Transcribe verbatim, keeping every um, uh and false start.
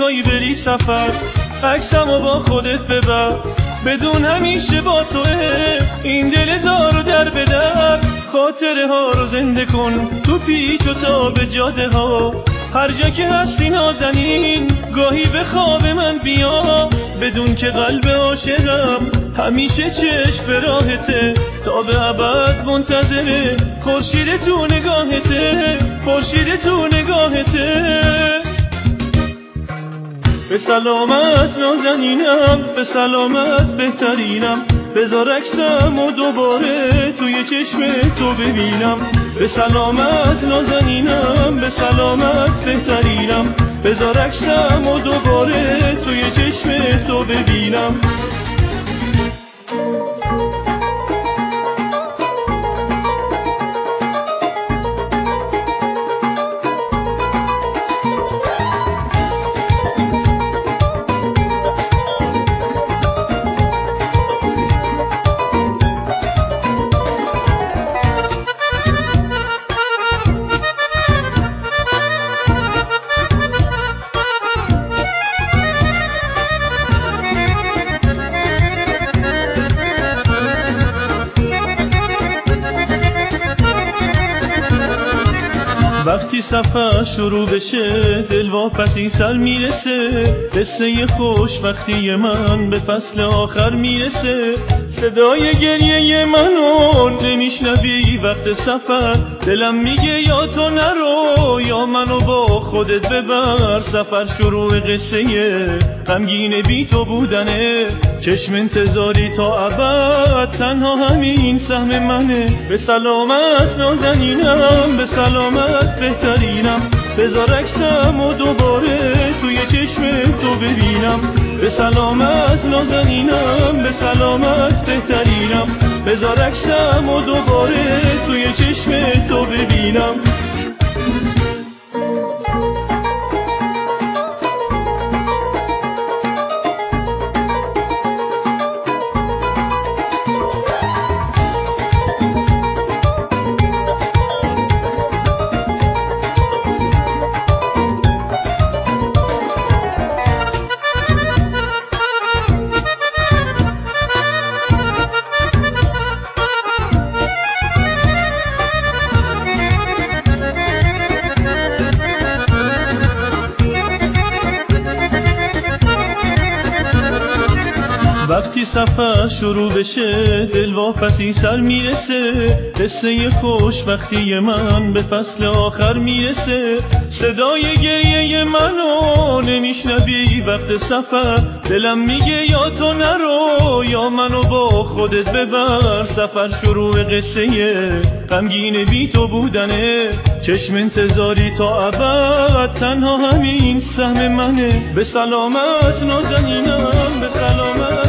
میخوای بری سفر، عکسمو با خودت ببر، بدون همیشه با توه این دل زارو در بدر. خاطره ها رو زنده کن تو پیچ و تاب جاده ها، هر جا که هستی نازنین گاهی به خواب من بیا، بدون که قلب عاشقم همیشه چشم به راهته، تا به ابد منتظره خورشید تو نگاهته، خورشید تو نگاهته. به سلامت نازنینم، به سلامت بهترینم، بذار عکسم و دوباره توی چشم تو ببینم. به سلامت نازنینم، به سلامت بهترینم، بذار عکسم و دوباره توی چشم تو ببینم. وقتی سفر شروع بشه دل واپسی سر میرسه، قصه خوش وقتی من به فصل آخر میرسه. صدای گریه منو نمیشنوی وقت سفر، دلم میگه یا تو نرو یا منو با خودت ببر. سفر شروع قصه غمگین بی تو بودنه، چشم انتظاری تا ابد تنها همین سهم منه. به سلامت نازنینم، به سلامت بهترینم، بذار عکسم و دوباره توی چشم تو ببینم. به سلامت نازنینم، به سلامت بهترینم، بذار عکسم و دوباره توی چشم تو ببینم. وقتی سفر شروع بشه دل واپسی سر میرسه، قصه خوش وقتی من به فصل آخر میرسه. صدای گریه منو نمیشنوی وقت سفر، دلم میگه یا تو نرو یا منو با خودت ببر. سفر شروع قصه غمگین بی تو بودنه، چشم انتظاری تا ابد تنها همین سهم منه. به سلامت نازنینم، به سلامت